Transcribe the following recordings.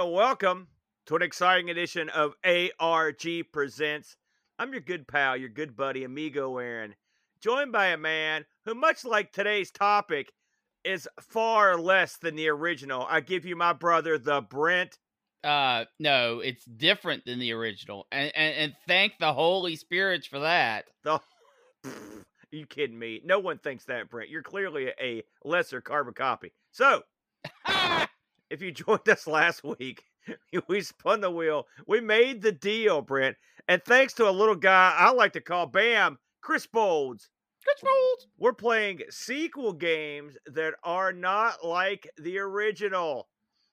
welcome to an exciting edition of ARG Presents. I'm your good pal, your good buddy, amigo Aaron, joined by a man who, much like today's topic, is far less than the original. I give you my brother, the Brent. No, it's different than the original, and thank the Holy Spirits for that. The you kidding me? No one thinks that, Brent. You're clearly a lesser carbon copy. So, if you joined us last week, we spun the wheel. We made the deal, Brent. And thanks to a little guy I like to call Bam, Chris Bolds. We're playing sequel games that are not like the original.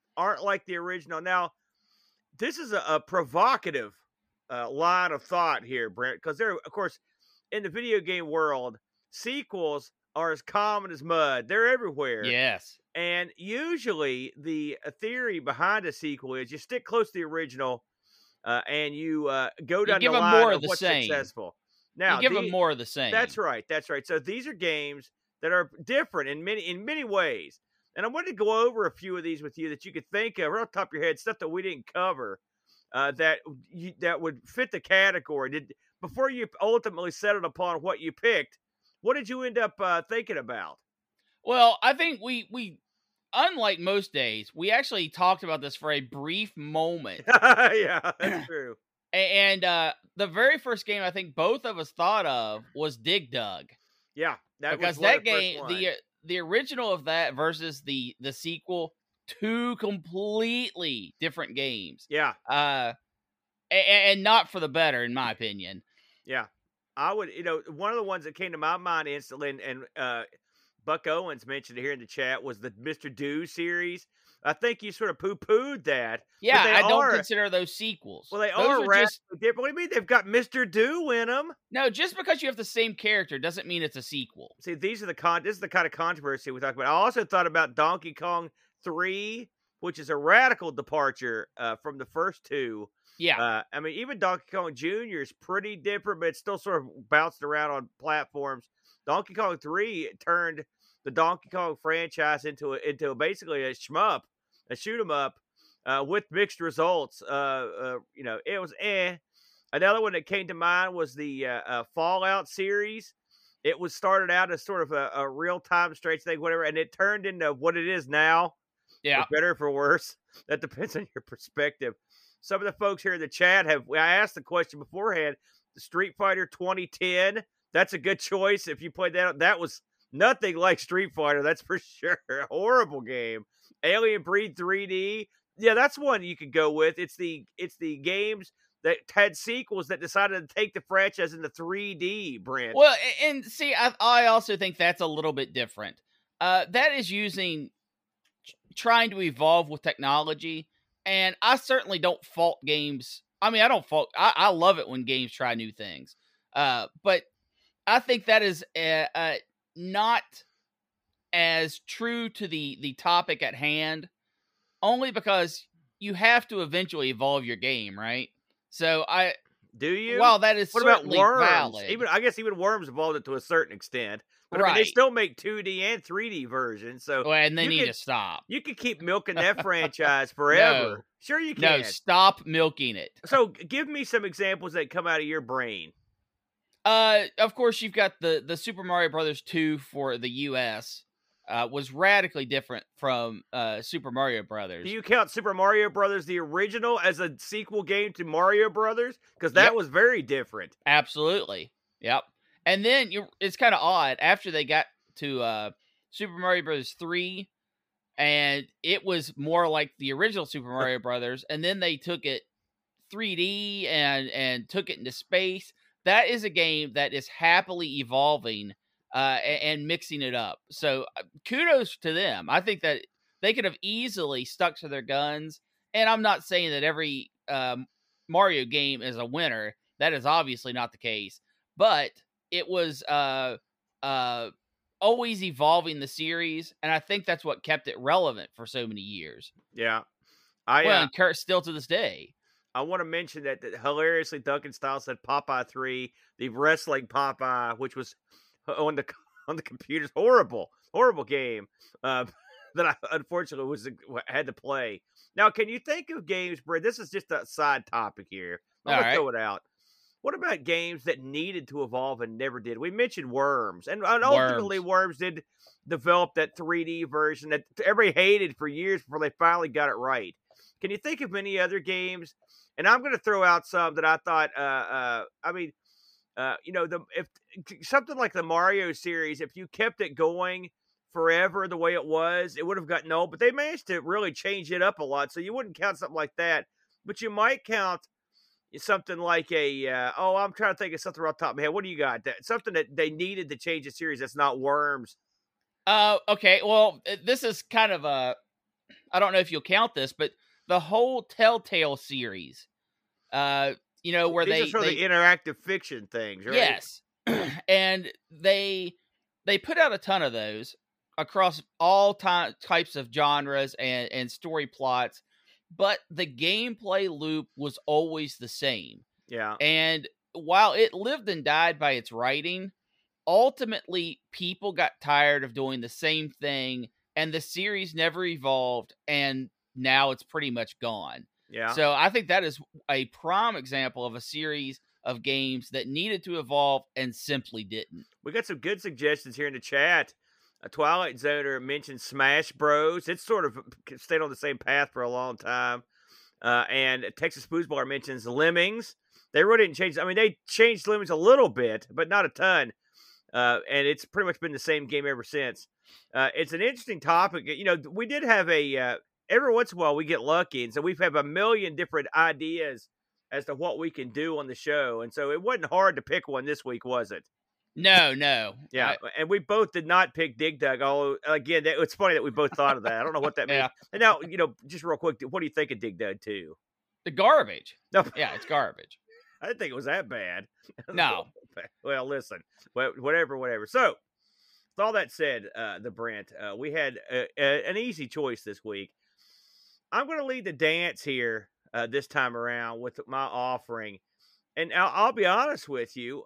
Now, this is a provocative line of thought here, Brent, because there, of course, in the video game world, sequels are as common as mud. They're everywhere. Yes. And usually the theory behind a sequel is you stick close to the original and you go down the line of what's successful. Now, you give them more of the same. That's right. So these are games that are different in many ways. And I wanted to go over a few of these with you that you could think of right off the top of your head, stuff that we didn't cover that would fit the category. Before you ultimately settled upon what you picked, what did you end up thinking about? Well, I think we unlike most days, we actually talked about this for a brief moment. Yeah, that's true. And the very first game I think both of us thought of was Dig Dug. Yeah, because that game, the original of that versus the sequel, two completely different games. Yeah. And not for the better, in my opinion. Yeah. I would, one of the ones that came to my mind instantly, and Buck Owens mentioned it here in the chat, was the Mr. Do series. I think you sort of poo-pooed that. Yeah, I don't consider those sequels. Well, they are just different. What do you mean? They've got Mr. Do in them. No, just because you have the same character doesn't mean it's a sequel. See, this is the kind of controversy we talk about. I also thought about Donkey Kong 3, which is a radical departure from the first two. Yeah. I mean, even Donkey Kong Jr. is pretty different, but it's still sort of bounced around on platforms. Donkey Kong 3 turned the Donkey Kong franchise into basically a shmup, a shoot 'em up, with mixed results. It was Another one that came to mind was the Fallout series. It was started out as sort of a real-time straight thing, whatever, and it turned into what it is now. Yeah. For better or for worse. That depends on your perspective. Some of the folks here in the chat I asked the question beforehand, the Street Fighter 2010, that's a good choice. If you played that was nothing like Street Fighter, that's for sure. A horrible game. Alien Breed 3D, yeah, that's one you could go with. It's the games that had sequels that decided to take the franchise into 3D, Brent. Well, and see, I also think that's a little bit different. That is trying to evolve with technology, and I certainly don't fault games. I mean, I love it when games try new things. But I think that is not as true to the topic at hand, only because you have to eventually evolve your game, right? So do you? Well, that is certainly Worms? valid. I guess even Worms evolved it to a certain extent. But right. I mean, they still make 2D and 3D versions. So and they need to stop. You could keep milking that franchise forever. No. Sure you can. No, stop milking it. So give me some examples that come out of your brain. Of course, you've got the Super Mario Brothers 2 for the US. Was radically different from Super Mario Brothers. Do you count Super Mario Brothers, the original, as a sequel game to Mario Brothers? Because that was very different. Absolutely. Yep. And then it's kind of odd, after they got to Super Mario Brothers 3, and it was more like the original Super Mario Brothers, and then they took it 3D and took it into space. That is a game that is happily evolving and mixing it up. So kudos to them. I think that they could have easily stuck to their guns, and I'm not saying that every Mario game is a winner. That is obviously not the case, but it was always evolving the series, and I think that's what kept it relevant for so many years. Yeah. And still to this day. I want to mention that hilariously Duncan Style said Popeye 3, the wrestling Popeye, which was on the computers. Horrible game. that I unfortunately had to play. Now, can you think of games, Brad? This is just a side topic here. I'm All gonna right. throw it out. What about games that needed to evolve and never did? We mentioned Worms, and ultimately Worms. Worms did develop that 3D version that everybody hated for years before they finally got it right. Can you think of any other games? And I'm going to throw out some that I thought. I mean, if something like the Mario series, if you kept it going forever the way it was, it would have gotten old. But they managed to really change it up a lot, so you wouldn't count something like that. But you might count something like I'm trying to think of something off the top of my head. What do you got? Something that they needed to change the series that's not Worms. Okay. Well, this is kind of I don't know if you'll count this, but the whole Telltale series, where These are sort of they the interactive fiction things, right? yes, and they put out a ton of those across all types of genres and story plots, but the gameplay loop was always the same. Yeah. And while it lived and died by its writing, ultimately people got tired of doing the same thing, and the series never evolved, and now it's pretty much gone. Yeah. So I think that is a prime example of a series of games that needed to evolve and simply didn't. We got some good suggestions here in the chat. A Twilight Zoner mentioned Smash Bros. It's sort of stayed on the same path for a long time. And Texas Foosball mentions Lemmings. They really didn't change. I mean, they changed Lemmings a little bit, but not a ton. And it's pretty much been the same game ever since. It's an interesting topic. We did have every once in a while we get lucky, and so we've had a million different ideas as to what we can do on the show. And so it wasn't hard to pick one this week, was it? No. Yeah, and we both did not pick Dig Dug. Although, again, it's funny that we both thought of that. I don't know what that means. Yeah. And now, just real quick, what do you think of Dig Dug 2? The garbage. No, Yeah, it's garbage. I didn't think it was that bad. No. Well, listen, whatever. So, with all that said, the Brent, we had an easy choice this week. I'm going to lead the dance here this time around with my offering. And I'll be honest with you,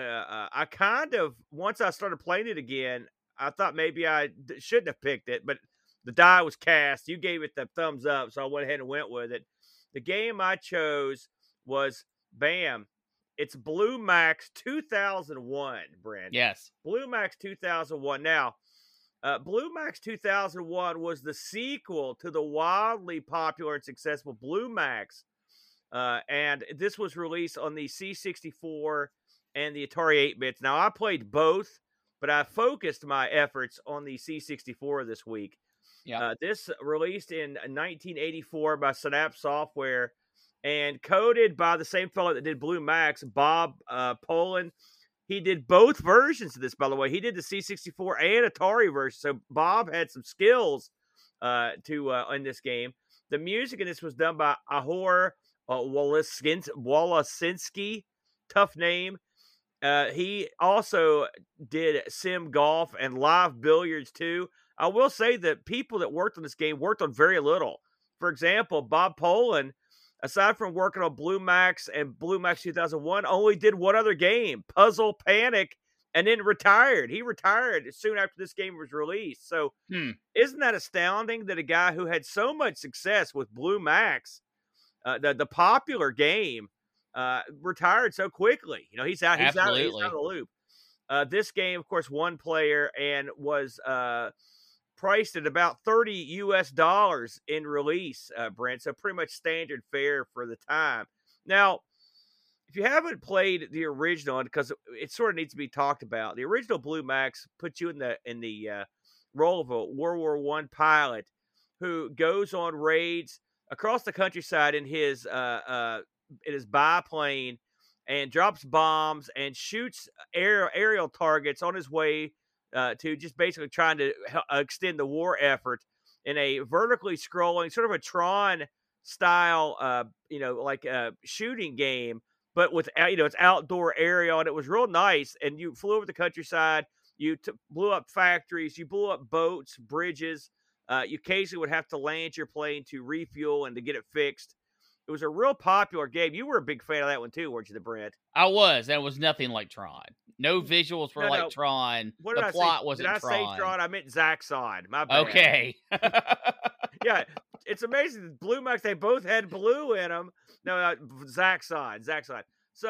I kind of, once I started playing it again, I thought maybe I shouldn't have picked it, but the die was cast. You gave it the thumbs up, so I went ahead and went with it. The game I chose was, bam, it's Blue Max 2001, Brent. Yes. Blue Max 2001. Now, Blue Max 2001 was the sequel to the wildly popular and successful Blue Max. And this was released on the C64 and the Atari 8-bits. Now, I played both, but I focused my efforts on the C64 this week. Yeah. This released in 1984 by Synapse Software and coded by the same fellow that did Blue Max, Bob Poland. He did both versions of this, by the way. He did the C64 and Atari version. So Bob had some skills in this game. The music in this was done by Ahor Wolosinski. Tough name. He also did Sim Golf and Live Billiards too. I will say that people that worked on this game worked on very little. For example, Bob Poland, aside from working on Blue Max and Blue Max 2001, only did one other game, Puzzle Panic, and then retired. He retired soon after this game was released. So isn't that astounding that a guy who had so much success with Blue Max, the popular game, retired so quickly? He's out of the loop. This game, of course, one player and was priced at about $30 in release, Brent. So pretty much standard fare for the time. Now, if you haven't played the original, because it sort of needs to be talked about, the original Blue Max puts you in the role of a World War I pilot who goes on raids across the countryside in his biplane and drops bombs and shoots aerial targets on his way to just basically trying to extend the war effort in a vertically scrolling, sort of a Tron style, shooting game, but with, it's outdoor aerial, and it was real nice. And you flew over the countryside, you blew up factories, you blew up boats, bridges. You occasionally would have to land your plane to refuel and to get it fixed. It was a real popular game. You were a big fan of that one too, weren't you, the Brent? I was. That was nothing like Tron. No visuals were like No. Tron. What The did I say? plot Did wasn't I say Tron. Tron? I meant Zaxxon. My bad. Okay. Yeah, it's amazing. Blue Max, they both had blue in them. No, Zaxxon.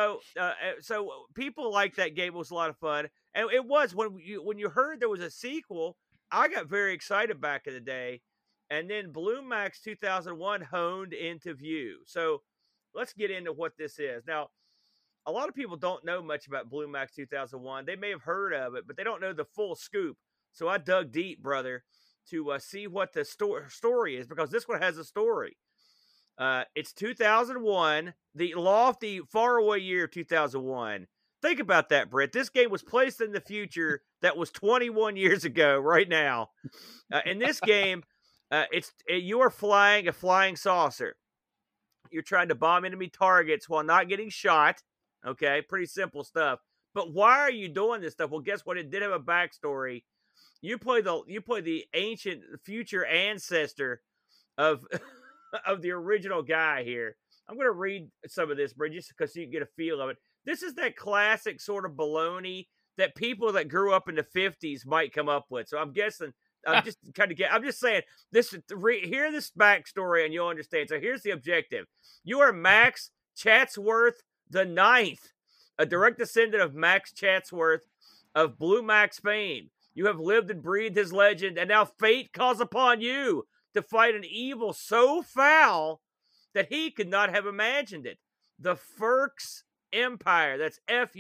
So people like that game. It was a lot of fun, and it was when you heard there was a sequel. I got very excited back in the day, and then Blue Max 2001 honed into view. So let's get into what this is now. A lot of people don't know much about Blue Max 2001. They may have heard of it, but they don't know the full scoop. So I dug deep, brother, to see what the story is, because this one has a story. It's 2001, the lofty, faraway year of 2001. Think about that, Brett. This game was placed in the future that was 21 years ago, right now. In this game, you are flying a flying saucer. You're trying to bomb enemy targets while not getting shot. Okay, pretty simple stuff. But why are you doing this stuff? Well, guess what? It did have a backstory. You play the ancient future ancestor of of the original guy here. I'm going to read some of this, Bridget, just because you can get a feel of it. This is that classic sort of baloney that people that grew up in the 50s might come up with. So I'm guessing, I'm just saying this. Hear this backstory and you'll understand. So here's the objective: you are Max Chatsworth the Ninth, a direct descendant of Max Chatsworth of Blue Max fame. You have lived and breathed his legend, and now fate calls upon you to fight an evil so foul that he could not have imagined it. The Furx Empire. That's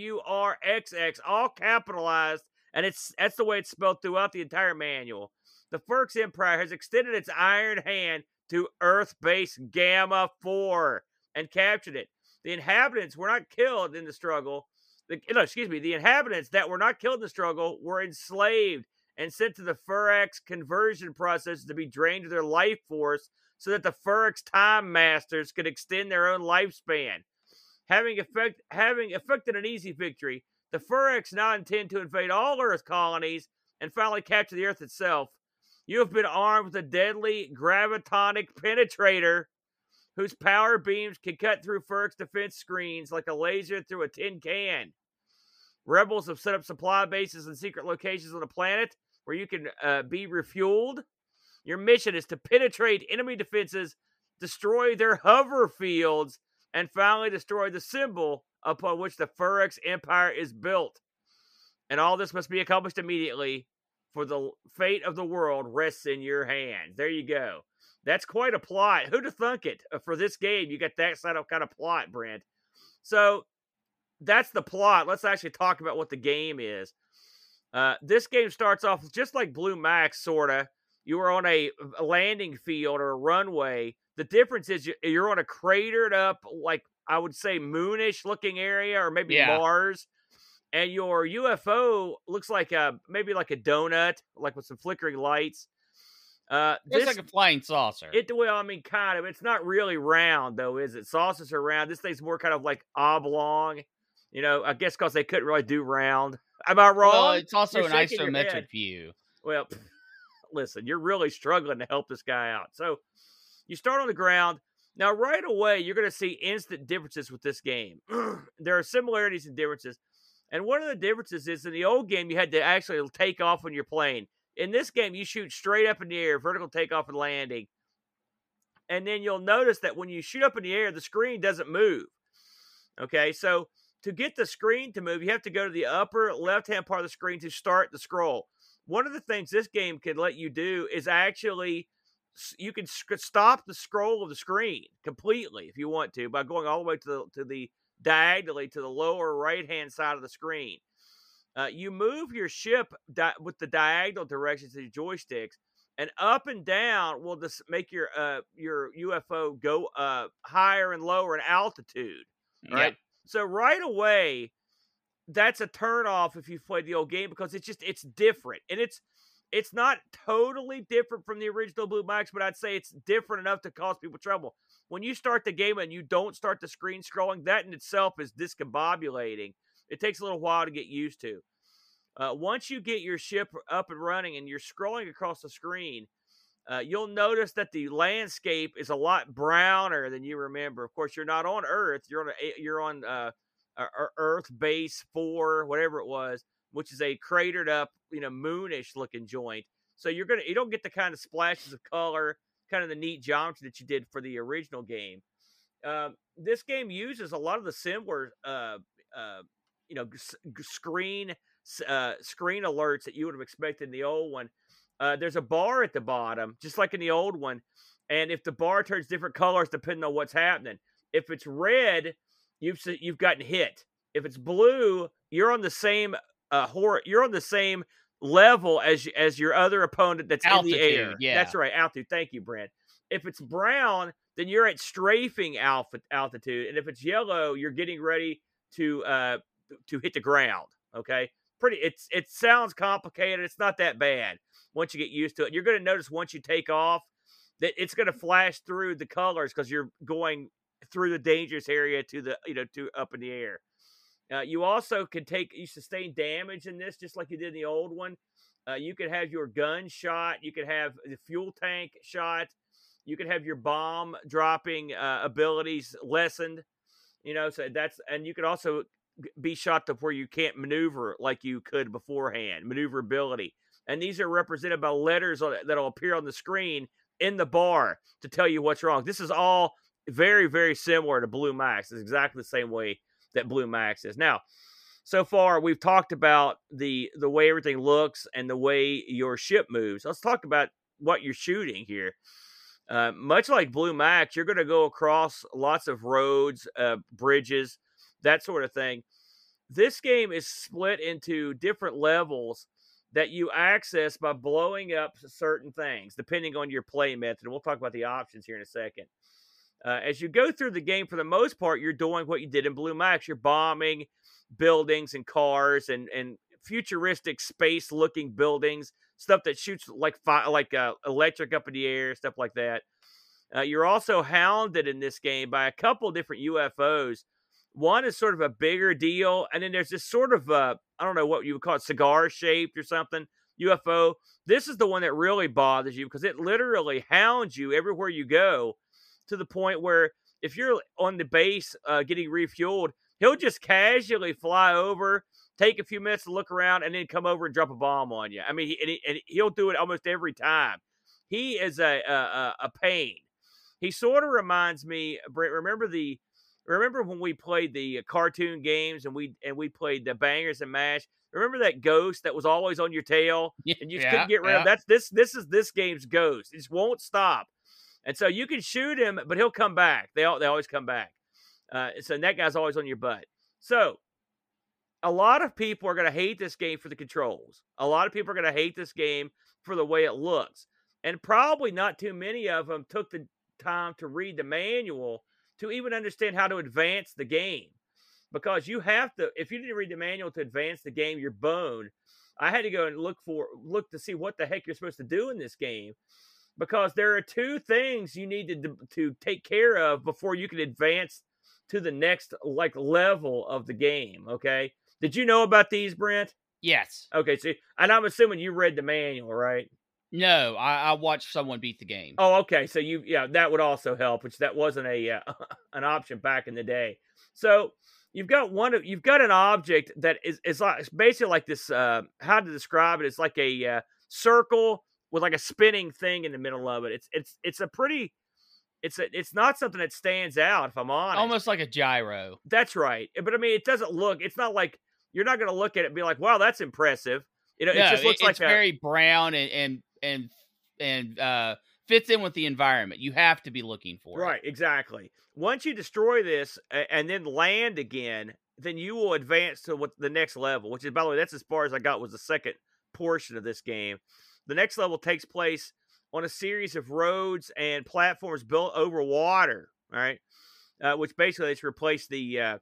Furxx, all capitalized, and that's the way it's spelled throughout the entire manual. The Furx Empire has extended its iron hand to Earth Base Gamma 4 and captured it. The inhabitants were not killed in the struggle. The inhabitants that were not killed in the struggle were enslaved and sent to the Furx conversion process to be drained of their life force so that the Furx Time Masters could extend their own lifespan. Having effected an easy victory, the Furx now intend to invade all Earth colonies and finally capture the Earth itself. You have been armed with a deadly gravitonic penetrator whose power beams can cut through Furx defense screens like a laser through a tin can. Rebels have set up supply bases and secret locations on the planet where you can be refueled. Your mission is to penetrate enemy defenses, destroy their hover fields, and finally destroy the symbol upon which the Furx Empire is built. And all this must be accomplished immediately, for the fate of the world rests in your hands. There you go. That's quite a plot. Who'd have thunk it? For this game, you got that kind of plot, Brent. So that's the plot. Let's actually talk about what the game is. This game starts off just like Blue Max, sort of. You are on a landing field or a runway. The difference is you're on a cratered up, like I would say, moonish looking area, or maybe Mars. And your UFO looks like maybe like a donut, like with some flickering lights. It's like a flying saucer. Kind of. It's not really round, though, is it? Saucers are round. This thing's more kind of like oblong. I guess because they couldn't really do round. Am I wrong? Well, it's also an isometric view. Well, listen, you're really struggling to help this guy out. So you start on the ground. Now, right away, you're going to see instant differences with this game. There are similarities and differences. And one of the differences is in the old game, you had to actually take off when you're playing. In this game, you shoot straight up in the air, vertical takeoff and landing. And then you'll notice that when you shoot up in the air, the screen doesn't move. Okay, so to get the screen to move, you have to go to the upper left-hand part of the screen to start the scroll. One of the things this game can let you do is actually, you can stop the scroll of the screen completely if you want to by going all the way to the diagonally to the lower right-hand side of the screen. You move your ship with the diagonal directions of your joysticks, and up and down will just make your UFO go higher and lower in altitude. Right. Yep. So right away, that's a turnoff if you've played the old game, because it's different, and it's not totally different from the original Blue Max, but I'd say it's different enough to cause people trouble. When you start the game and you don't start the screen scrolling, that in itself is discombobulating. It takes a little while to get used to. Once you get your ship up and running and you're scrolling across the screen, You'll notice that the landscape is a lot browner than you remember. Of course, you're not on Earth. You're on Earth Base 4, whatever it was, which is a cratered up, moonish looking joint. So you don't get the kind of splashes of color, kind of the neat geometry that you did for the original game. This game uses a lot of the similar, screen alerts that you would have expected in the old one. There's a bar at the bottom, just like in the old one, and if the bar turns different colors depending on what's happening. If it's red, you've gotten hit. If it's blue, you're on the same level as your other opponent that's Altitude, in the air. yeah. That's right, altitude. Thank you, Brent. If it's brown, then you're at strafing altitude, and if it's yellow, you're getting ready to hit the ground. Okay, it sounds complicated. It's not that bad once you get used to it. You're going to notice once you take off that it's going to flash through the colors because you're going through the dangerous area to the to up in the air. You also can you sustain damage in this just like you did in the old one. You could have your gun shot. You could have the fuel tank shot. You could have your bomb dropping abilities lessened. And you could also be shot to where you can't maneuver like you could beforehand, maneuverability. And these are represented by letters that'll appear on the screen in the bar to tell you what's wrong. This is all very, very similar to Blue Max. It's exactly the same way that Blue Max is. Now, so far, we've talked about the way everything looks and the way your ship moves. Let's talk about what you're shooting here. Much like Blue Max, you're going to go across lots of roads, bridges, that sort of thing. This game is split into different levels that you access by blowing up certain things, depending on your play method. And we'll talk about the options here in a second. As you go through the game, for the most part, you're doing what you did in Blue Max. You're bombing buildings and cars and futuristic space-looking buildings, stuff that shoots like electric up in the air, stuff like that. You're also hounded in this game by a couple different UFOs. One is sort of a bigger deal, and then there's this sort of, I don't know what you would call it, cigar-shaped or something, UFO. This is the one that really bothers you because it literally hounds you everywhere you go, to the point where if you're on the base getting refueled, he'll just casually fly over, take a few minutes to look around, and then come over and drop a bomb on you. I mean, he'll do it almost every time. He is a pain. He sort of reminds me, Brent, remember when we played the cartoon games and we played the Bangers and Mash? Remember that ghost that was always on your tail and you just couldn't get rid of? This is this game's ghost. It just won't stop. And so you can shoot him, but he'll come back. They always come back. So that guy's always on your butt. So a lot of people are going to hate this game for the controls. A lot of people are going to hate this game for the way it looks. And probably not too many of them took the time to read the manual to even understand how to advance the game. Because you have to, if you didn't read the manual to advance the game, you're boned. I had to go and look to see what the heck you're supposed to do in this game. Because there are two things you need to take care of before you can advance to the next level of the game. Okay, did you know about these, Brent? Yes. Okay, so and I'm assuming you read the manual, right? No, I watched someone beat the game. Oh, okay. So that would also help, which that wasn't an option back in the day. So you've got an object that is like, it's basically like this. How to describe it? It's like a circle with like a spinning thing in the middle of it. It's not something that stands out, if I'm honest. Almost like a gyro. That's right. But I mean, it doesn't look, it's not like, you're not going to look at it and be like, wow, that's impressive. It just looks like very brown and fits in with the environment. You have to be looking for it. Right, exactly. Once you destroy this and then land again, then you will advance to the next level, which is, by the way, that's as far as I got, was the second portion of this game. The next level takes place on a series of roads and platforms built over water, right? Which basically replace the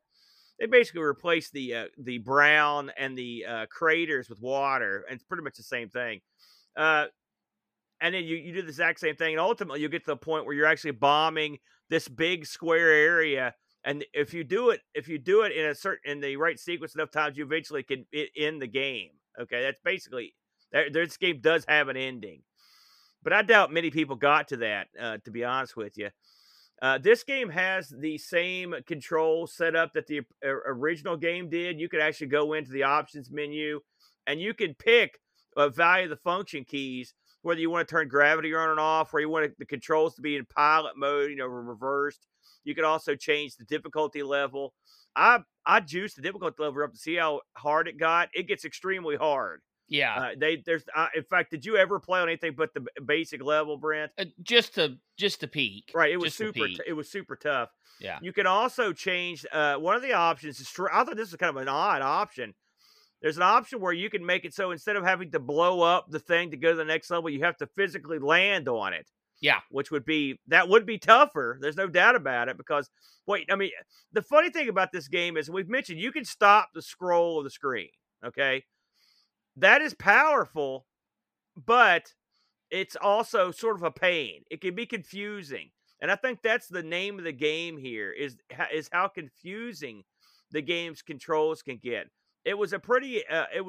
brown and the craters with water, and it's pretty much the same thing. And then you do the exact same thing, and ultimately you get to the point where you're actually bombing this big square area. And if you do it in the right sequence enough times, you eventually can end the game. Okay, that's basically. This game does have an ending. but I doubt many people got to that, to be honest with you. This game has the same control setup that the original game did. You could actually go into the options menu and you can pick a value of the function keys, whether you want to turn gravity on and off, or you want the controls to be in pilot mode, reversed. You can also change the difficulty level. I juiced the difficulty level up to see how hard it got. It gets extremely hard. Yeah. In fact, did you ever play on anything but the basic level, Brent? Just to peak. Right. It was super tough. Yeah. You can also change one of the options. I thought this was kind of an odd option. There's an option where you can make it so instead of having to blow up the thing to go to the next level, you have to physically land on it. Yeah. Which would be tougher. There's no doubt about it because the funny thing about this game is we've mentioned you can stop the scroll of the screen. Okay. That is powerful, but it's also sort of a pain. It can be confusing. And I think that's the name of the game here is how confusing the game's controls can get. It was a pretty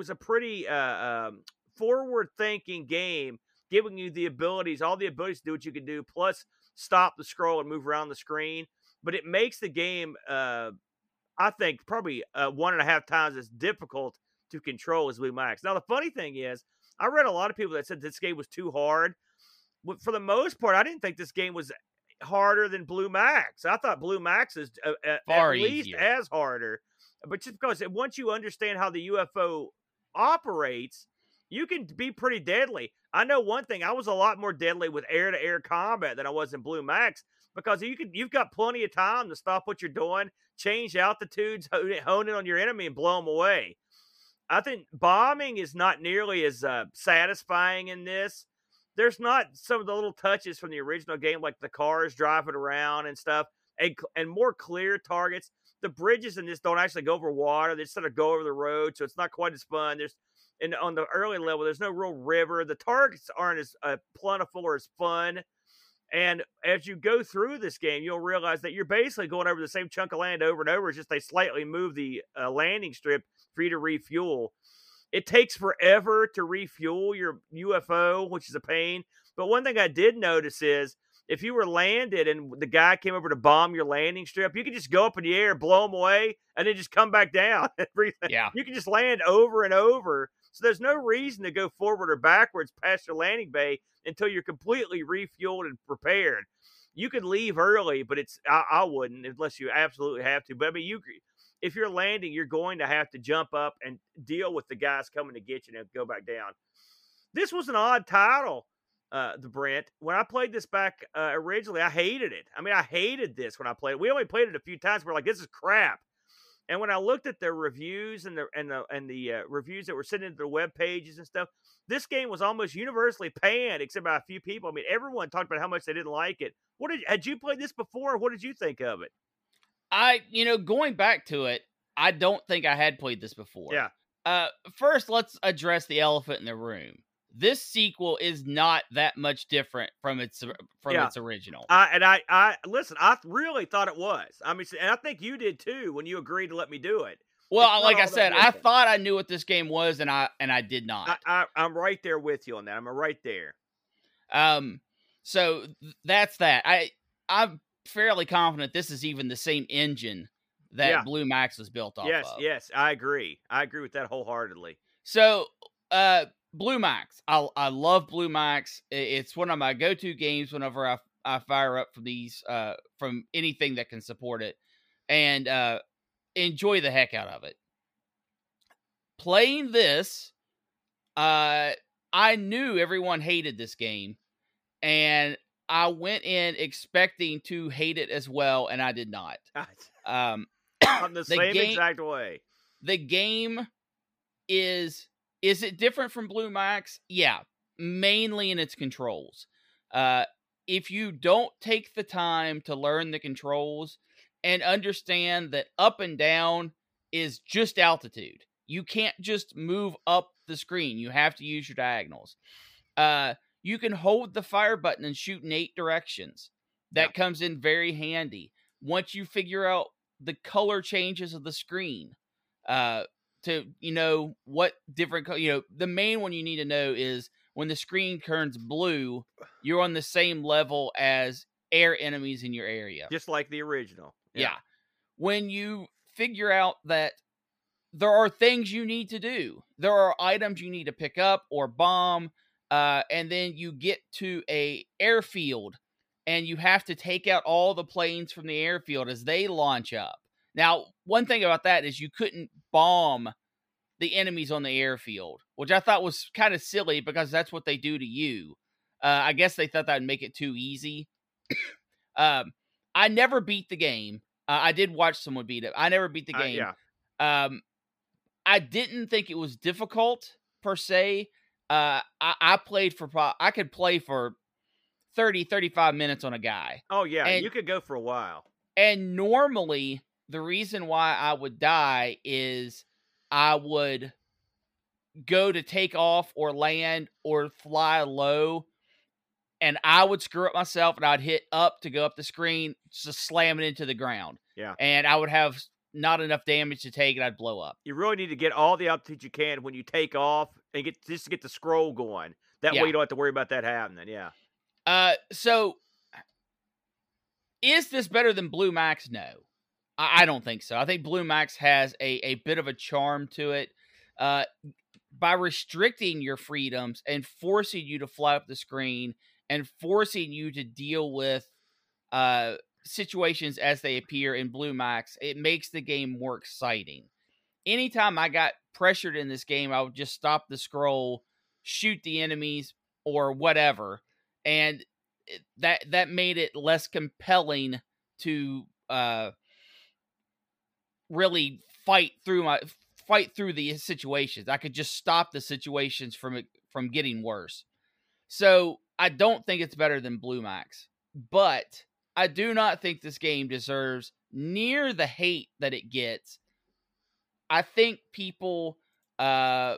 forward-thinking game, giving you all the abilities to do what you can do, plus stop the scroll and move around the screen. But it makes the game, I think, probably 1.5 times as difficult to control as Blue Max. Now, the funny thing is, I read a lot of people that said this game was too hard. For the most part, I didn't think this game was harder than Blue Max. I thought Blue Max is at least easier. as harder. But just because once you understand how the UFO operates, you can be pretty deadly. I know one thing. I was a lot more deadly with air-to-air combat than I was in Blue Max because you've got plenty of time to stop what you're doing, change altitudes, hone in on your enemy, and blow them away. I think bombing is not nearly as satisfying in this. There's not some of the little touches from the original game, like the cars driving around and stuff, and more clear targets. The bridges in this don't actually go over water; they just sort of go over the road, so it's not quite as fun. On the early level, there's no real river. The targets aren't as plentiful or as fun. And as you go through this game, you'll realize that you're basically going over the same chunk of land over and over. It's just they slightly move the landing strip for you to refuel. It takes forever to refuel your UFO, which is a pain. But one thing I did notice is if you were landed and the guy came over to bomb your landing strip, you could just go up in the air, blow them away, and then just come back down. Yeah. You can just land over and over. So there's no reason to go forward or backwards past your landing bay until you're completely refueled and prepared. You could leave early, but I wouldn't unless you absolutely have to. But I mean, if you're landing, you're going to have to jump up and deal with the guys coming to get you and go back down. This was an odd title, the Brent. When I played this back originally, I hated it. I mean, I hated this when I played it. We only played it a few times. We're like, this is crap. And when I looked at the reviews and the reviews that were sent into the web pages and stuff, this game was almost universally panned, except by a few people. I mean, everyone talked about how much they didn't like it. Had you played this before? What did you think of it? Going back to it, I don't think I had played this before. Yeah. First, let's address the elephant in the room. This sequel is not that much different from its original. I listen. I really thought it was. I mean, and I think you did too when you agreed to let me do it. Well, like I said, I thought I knew what this game was, and I did not. I'm right there with you on that. I'm right there. So that's that. I'm fairly confident this is even the same engine that Blue Max was built off of. Yes, I agree. I agree with that wholeheartedly. So, Blue Max. I love Blue Max. It's one of my go-to games whenever I fire up from these from anything that can support it, and enjoy the heck out of it. Playing this, I knew everyone hated this game, and I went in expecting to hate it as well, and I did not. I'm the same exact way. The game is it different from Blue Max? Yeah, mainly in its controls. If you don't take the time to learn the controls and understand that up and down is just altitude, you can't just move up the screen. You have to use your diagonals. You can hold the fire button and shoot in 8 directions. That comes in very handy. Once you figure out the color changes of the screen, to what different the main one you need to know is when the screen turns blue, you're on the same level as air enemies in your area. Just like the original. Yeah. When you figure out that there are things you need to do, there are items you need to pick up or bomb, and then you get to a airfield and you have to take out all the planes from the airfield as they launch up. Now, one thing about that is you couldn't bomb the enemies on the airfield, which I thought was kind of silly because that's what they do to you. I guess they thought that would make it too easy. I never beat the game. I did watch someone beat it. I never beat the game. I didn't think it was difficult per se. I played for, I could play for 30, 35 minutes on a guy. Oh yeah, and you could go for a while. And normally the reason why I would die is I would go to take off or land or fly low, and I would screw up myself, and I'd hit up to go up the screen, just slam it into the ground. Yeah. And I would have not enough damage to take, and I'd blow up. You really need to get all the altitude you can when you take off and get the scroll going. That way you don't have to worry about that happening. Yeah. So is this better than Blue Max? No. I don't think so. I think Blue Max has a bit of a charm to it. By restricting your freedoms and forcing you to fly up the screen and forcing you to deal with situations as they appear in Blue Max, it makes the game more exciting. Anytime I got pressured in this game, I would just stop the scroll, shoot the enemies, or whatever, and that made it less compelling to really fight through the situations. I could just stop the situations from getting worse. So I don't think it's better than Blue Max, but I do not think this game deserves near the hate that it gets. I think people aren't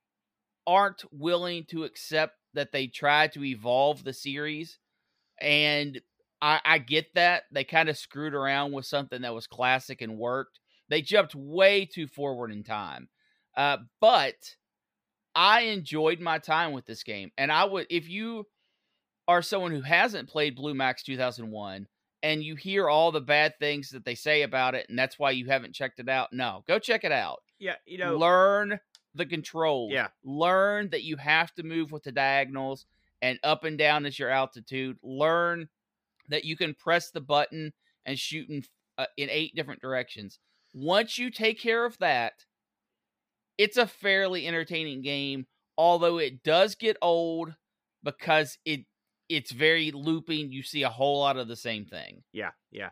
willing to accept that they tried to evolve the series, and I get that. They kind of screwed around with something that was classic and worked. They jumped way too forward in time. But I enjoyed my time with this game. And I would, if you are someone who hasn't played Blue Max 2001 and you hear all the bad things that they say about it, and that's why you haven't checked it out, no, go check it out. Yeah, learn the controls. Yeah. Learn that you have to move with the diagonals and up and down is your altitude. Learn that you can press the button and shoot in 8 different directions. Once you take care of that, it's a fairly entertaining game, although it does get old because it's very looping. You see a whole lot of the same thing. Yeah.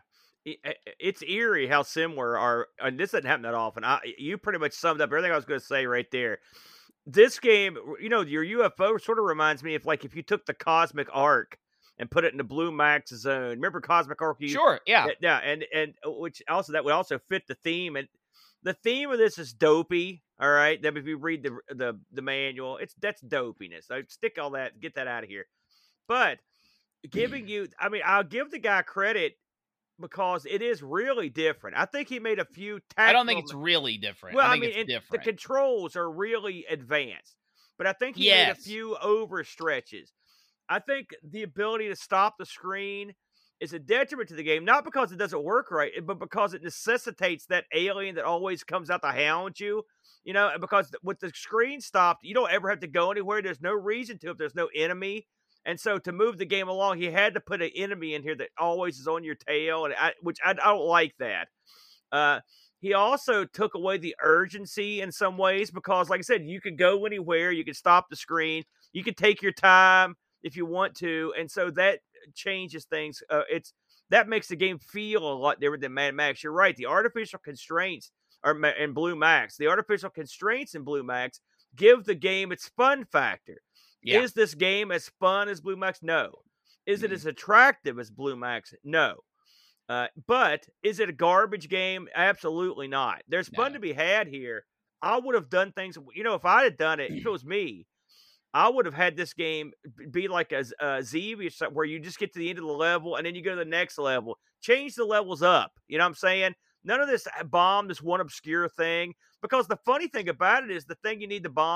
It's eerie how similar are, and this doesn't happen that often. You pretty much summed up everything I was going to say right there. This game, your UFO sort of reminds me of like if you took the Cosmic Arc and put it in the Blue Max zone. Remember Cosmic Arc? Sure, yeah. Yeah, and which also that would also fit the theme. And the theme of this is dopey, all right? Then if you read the manual, that's dopiness. So stick all that, get that out of here. But giving you, I'll give the guy credit because it is really different. I think he made a few tactical... I don't think it's really different. Well, I think it's different. The controls are really advanced. But I think he made a few overstretches. I think the ability to stop the screen is a detriment to the game, not because it doesn't work right, but because it necessitates that alien that always comes out to hound you, because with the screen stopped, you don't ever have to go anywhere. There's no reason to if there's no enemy. And so to move the game along, he had to put an enemy in here that always is on your tail, and I don't like that. He also took away the urgency in some ways because, like I said, you could go anywhere, you could stop the screen, you could take your time if you want to, and so that changes things. That makes the game feel a lot different than Mad Max. You're right. The artificial constraints are in Blue Max. The artificial constraints in Blue Max give the game its fun factor. Yeah. Is this game as fun as Blue Max? No. Is it as attractive as Blue Max? No. But is it a garbage game? Absolutely not. There's fun to be had here. I would have done things, if I had done it, if it was me, I would have had this game be like a Xevious, where you just get to the end of the level and then you go to the next level. Change the levels up. You know what I'm saying? None of this bomb, this one obscure thing. Because the funny thing about it is the thing you need to bomb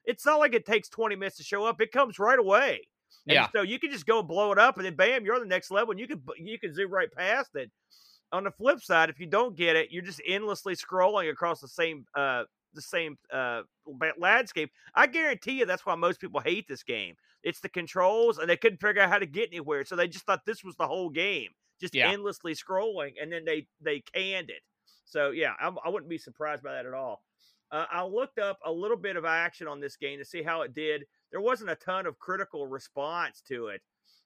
it's not like it takes 20 minutes to show up. It comes right away. And Yeah. so you can just go and blow it up, and then bam, you're on the next level, and you can zoom right past it. On the flip side, if you don't get it, you're just endlessly scrolling across the same landscape. I guarantee you that's why most people hate this game. It's the controls, and they couldn't figure out how to get anywhere, so they just thought this was the whole game, just endlessly scrolling, and then they canned it. So yeah, I wouldn't be surprised by that at all. I looked up a little bit of action on this game to see how it did. There wasn't a ton of critical response to it.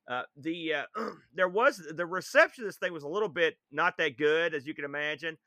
There was the reception of this thing was a little bit not that good, as you can imagine.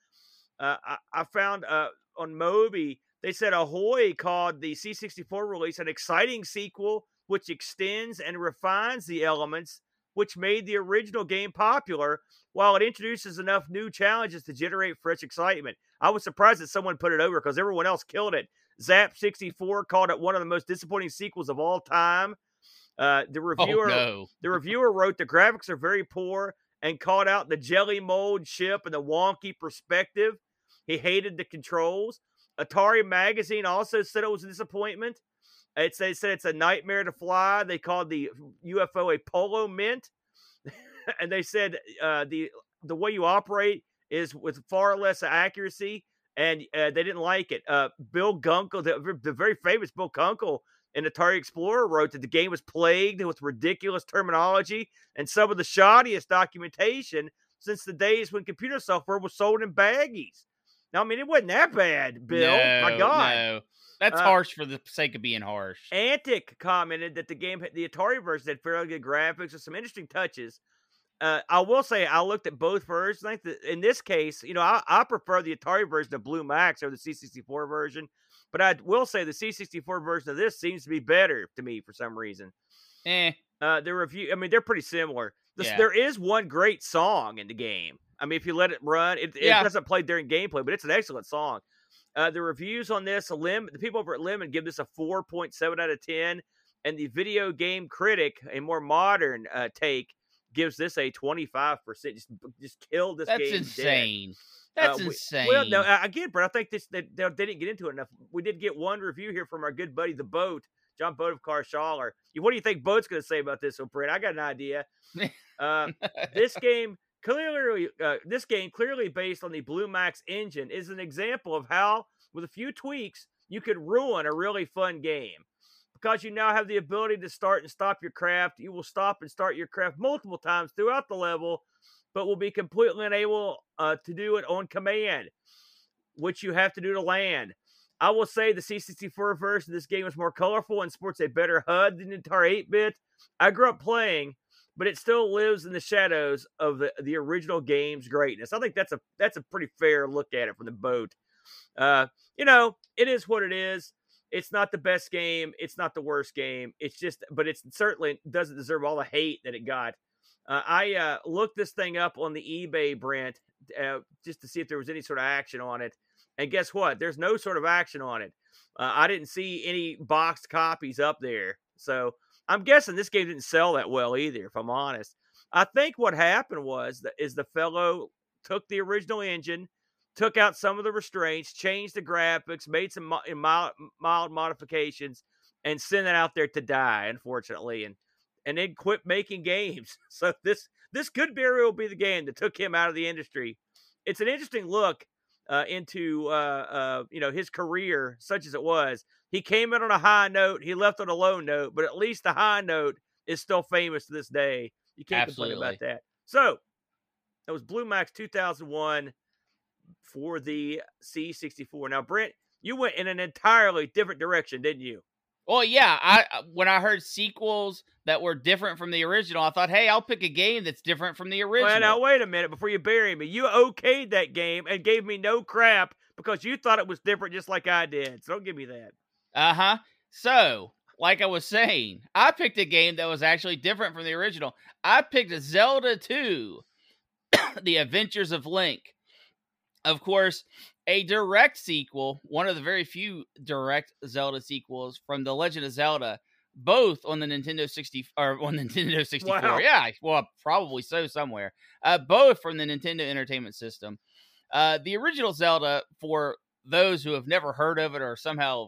I found on Moby, they said Ahoy called the C64 release an exciting sequel which extends and refines the elements which made the original game popular, while it introduces enough new challenges to generate fresh excitement. I was surprised that someone put it over because everyone else killed it. Zap64 called it one of the most disappointing sequels of all time. The reviewer wrote the graphics are very poor and called out the jelly mold ship and the wonky perspective. He hated the controls. Atari Magazine also said it was a disappointment. They said it's a nightmare to fly. They called the UFO a polo mint. And they said the way you operate is with far less accuracy, and they didn't like it. Bill Gunkel, the very famous Bill Gunkel in Atari Explorer, wrote that the game was plagued with ridiculous terminology and some of the shoddiest documentation since the days when computer software was sold in baggies. Now, I mean, it wasn't that bad, Bill. My God. No. That's harsh for the sake of being harsh. Antic commented that the Atari version had fairly good graphics with some interesting touches. I will say I looked at both versions. I think that in this case, I prefer the Atari version of Blue Max over the C64 version. But I will say the C64 version of this seems to be better to me for some reason. The review, I mean, they're pretty similar. There is one great song in the game. I mean, if you let it run, it doesn't play during gameplay, but it's an excellent song. The reviews on this, the people over at Lemon give this a 4.7 out of 10, and the Video Game Critic, a more modern take, gives this a 25%. Just killed this game. That's insane. That's insane. Well, no, again, but I think they didn't get into it enough. We did get one review here from our good buddy, The Boat, John Boat of Carshaller. What do you think Boat's going to say about this, Brent? I got an idea. This game clearly based on the Blue Max engine is an example of how, with a few tweaks, you could ruin a really fun game. Because you now have the ability to start and stop your craft, you will stop and start your craft multiple times throughout the level, but will be completely unable to do it on command, which you have to do to land. I will say the C64 version of this game is more colorful and sports a better HUD than the Atari 8-bit. I grew up playing, but it still lives in the shadows of the original game's greatness. I think that's a pretty fair look at it from The Boat. It is what it is. It's not the best game. It's not the worst game. But it certainly doesn't deserve all the hate that it got. I looked this thing up on the eBay, Brent, just to see if there was any sort of action on it. And guess what? There's no sort of action on it. I didn't see any boxed copies up there. So I'm guessing this game didn't sell that well either, if I'm honest. I think what happened is the fellow took the original engine, took out some of the restraints, changed the graphics, made some mild modifications, and sent it out there to die, unfortunately, and then quit making games. So this could very well be the game that took him out of the industry. It's an interesting look into his career, such as it was. He came in on a high note, he left on a low note, but at least the high note is still famous to this day. You can't complain about that. So that was Blue Max 2001 for the C64. Now, Brent, you went in an entirely different direction, didn't you? Well, yeah. When I heard sequels that were different from the original, I thought, hey, I'll pick a game that's different from the original. Well, now, wait a minute before you bury me. You okayed that game and gave me no crap because you thought it was different just like I did. So don't give me that. Uh-huh. So, like I was saying, I picked a game that was actually different from the original. I picked Zelda 2, The Adventures of Link. Of course, a direct sequel, one of the very few direct Zelda sequels from The Legend of Zelda, both on the Nintendo 64. Wow. Yeah, well, probably so somewhere. Both from the Nintendo Entertainment System. The original Zelda, for those who have never heard of it or somehow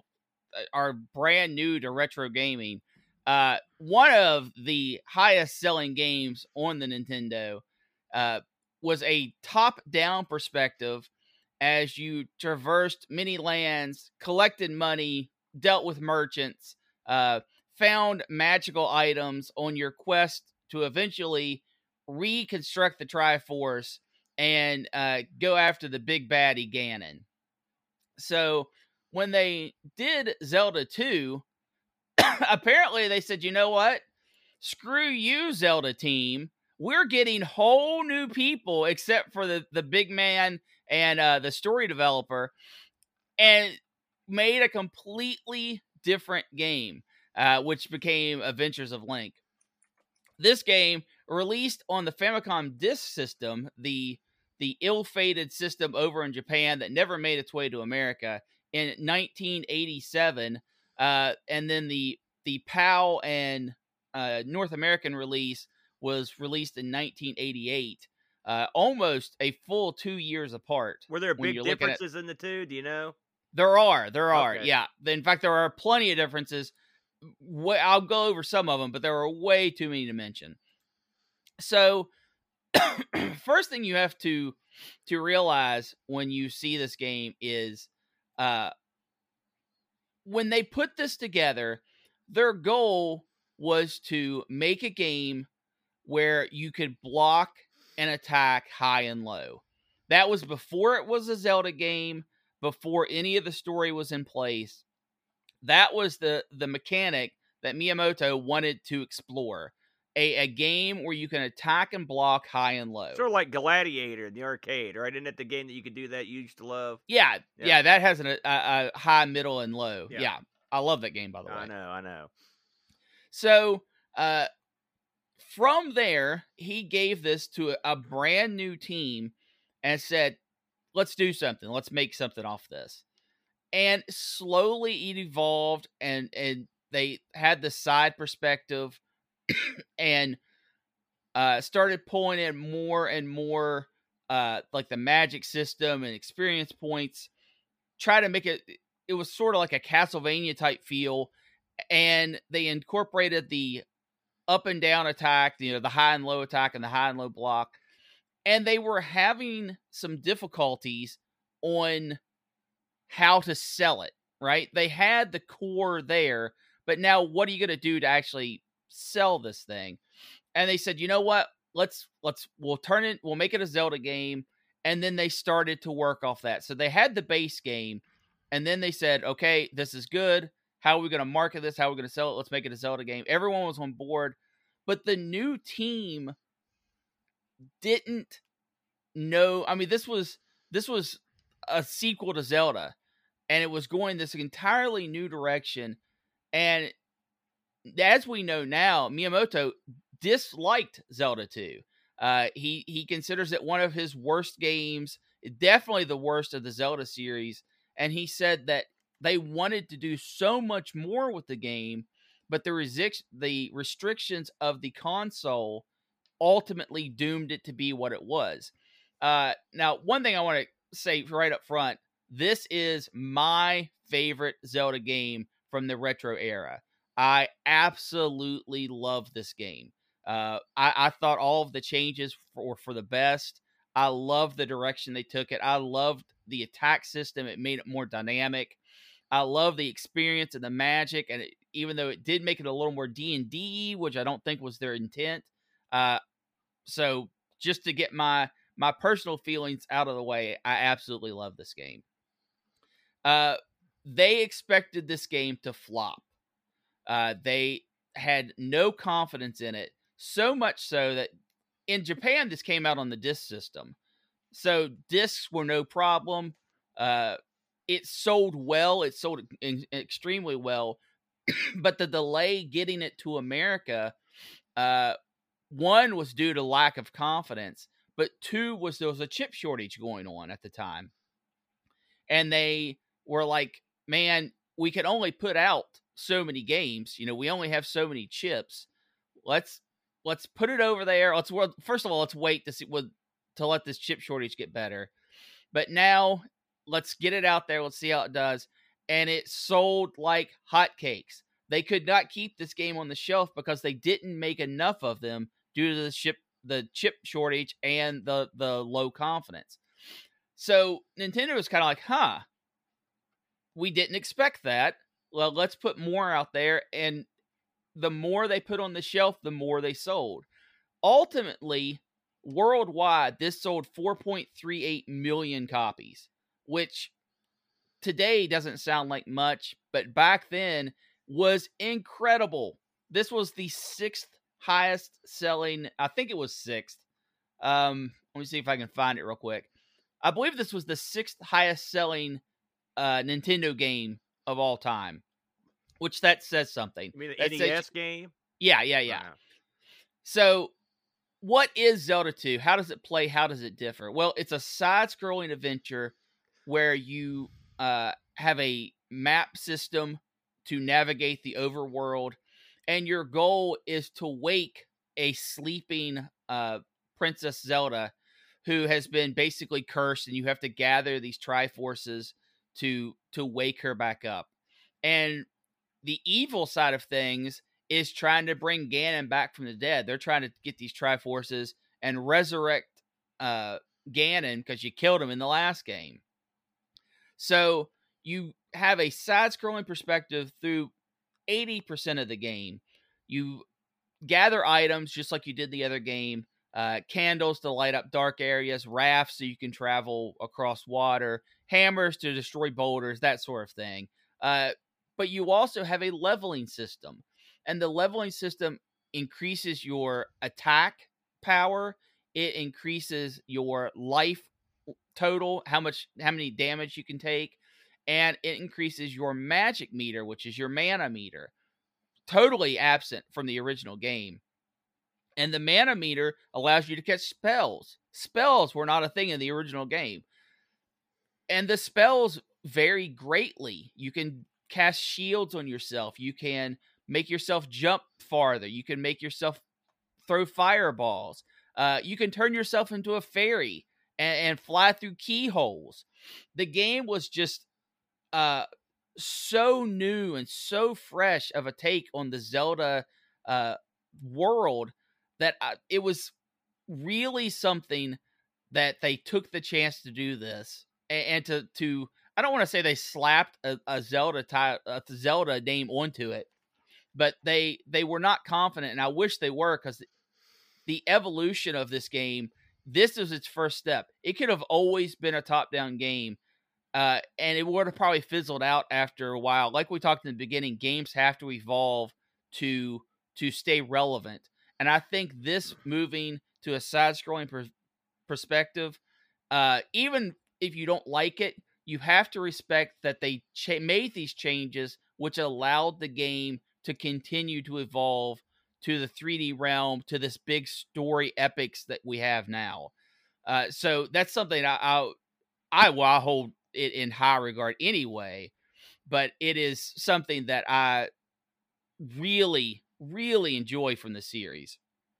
are brand new to retro gaming. One of the highest selling games on the Nintendo was a top-down perspective as you traversed many lands, collected money, dealt with merchants, found magical items on your quest to eventually reconstruct the Triforce and go after the big baddie Ganon. So when they did Zelda 2, apparently they said, you know what? Screw you, Zelda team. We're getting whole new people except for the big man and the story developer, and made a completely different game, which became Adventures of Link. This game, released on the Famicom Disk System, the ill-fated system over in Japan that never made its way to America, in 1987, and then the PAL and North American release was released in 1988, almost a full 2 years apart. Were there big differences in the two? Do you know? There are, Okay. yeah. In fact, there are plenty of differences. I'll go over some of them, but there are way too many to mention. So, first thing you have to realize when you see this game is, when they put this together, their goal was to make a game where you could block and attack high and low. That was before it was a Zelda game, before any of the story was in place. That was the mechanic that Miyamoto wanted to explore. A game where you can attack and block high and low. Sort of like Gladiator in the arcade, right? Isn't it the game that you could do that you used to love? Yeah, that has a high, middle, and low. Yeah, I love that game, by the way. I know. So, from there, he gave this to a brand new team and said, let's do something. Let's make something off this. And slowly it evolved, and they had the side perspective and started pulling in more and more like the magic system and experience points. Try to make it was sort of like a Castlevania type feel, and they incorporated the up and down attack, the high and low attack and the high and low block. And they were having some difficulties on how to sell it, right? They had the core there, but now what are you going to do to actually sell this thing? And they said, you know what? We'll make it a Zelda game. And then they started to work off that. So they had the base game, and then they said, okay, this is good. How are we going to market this? How are we going to sell it? Let's make it a Zelda game. Everyone was on board, but the new team didn't know. I mean, this was a sequel to Zelda, and it was going this entirely new direction. And as we know now, Miyamoto disliked Zelda 2. He considers it one of his worst games, definitely the worst of the Zelda series. And he said that they wanted to do so much more with the game, but the restrictions of the console ultimately doomed it to be what it was. Now, one thing I want to say right up front, this is my favorite Zelda game from the retro era. I absolutely love this game. I thought all of the changes were for the best. I love the direction they took it. I loved the attack system. It made it more dynamic. I love the experience and the magic, and even though it did make it a little more D&D, which I don't think was their intent. So just to get my personal feelings out of the way, I absolutely love this game. They expected this game to flop. They had no confidence in it, so much so that in Japan, this came out on the disc system. So discs were no problem. It sold well. It sold extremely well. But the delay getting it to America, one was due to lack of confidence, but two was there was a chip shortage going on at the time. And they were like, man, we can only put out so many games. We only have so many chips. Let's put it over there. First of all, let's wait to see to let this chip shortage get better. But now let's get it out there. Let's see how it does. and it sold like hotcakes. They could not keep this game on the shelf because they didn't make enough of them due to the chip shortage and the low confidence. So Nintendo was kind of like, we didn't expect that. Well, let's put more out there. And the more they put on the shelf, the more they sold. Ultimately, worldwide, this sold 4.38 million copies, which today doesn't sound like much, but back then was incredible. This was the 6th highest selling, I think it was 6th. Let me see if I can find it real quick. I believe this was the 6th highest selling Nintendo game of all time, which that says something. You mean the NES game? Yeah. Wow. So, what is Zelda 2? How does it play? How does it differ? Well, it's a side-scrolling adventure where you have a map system to navigate the overworld, and your goal is to wake a sleeping Princess Zelda who has been basically cursed, and you have to gather these Triforces to wake her back up. And the evil side of things is trying to bring Ganon back from the dead. They're trying to get these Triforces and resurrect Ganon because you killed him in the last game. So you have a side-scrolling perspective through 80% of the game. You gather items just like you did the other game. Candles to light up dark areas, rafts so you can travel across water, hammers to destroy boulders, that sort of thing. But you also have a leveling system, and the leveling system increases your attack power. It increases your life total, how many damage you can take, and it increases your magic meter, which is your mana meter. Totally absent from the original game. And the mana meter allows you to catch spells. Spells were not a thing in the original game. And the spells vary greatly. You can cast shields on yourself. You can make yourself jump farther. You can make yourself throw fireballs. You can turn yourself into a fairy and fly through keyholes. The game was just so new and so fresh of a take on the Zelda world that it was really something that they took the chance to do this and to I don't want to say they slapped a Zelda name onto it, but they were not confident, and I wish they were, because the evolution of this game, this was its first step. It could have always been a top-down game, and it would have probably fizzled out after a while. Like we talked in the beginning, games have to evolve to stay relevant. And I think this moving to a side-scrolling perspective, even if you don't like it, you have to respect that they made these changes, which allowed the game to continue to evolve to the 3D realm, to this big story epics that we have now. So that's something I hold it in high regard anyway, but it is something that I really, really enjoy from the series.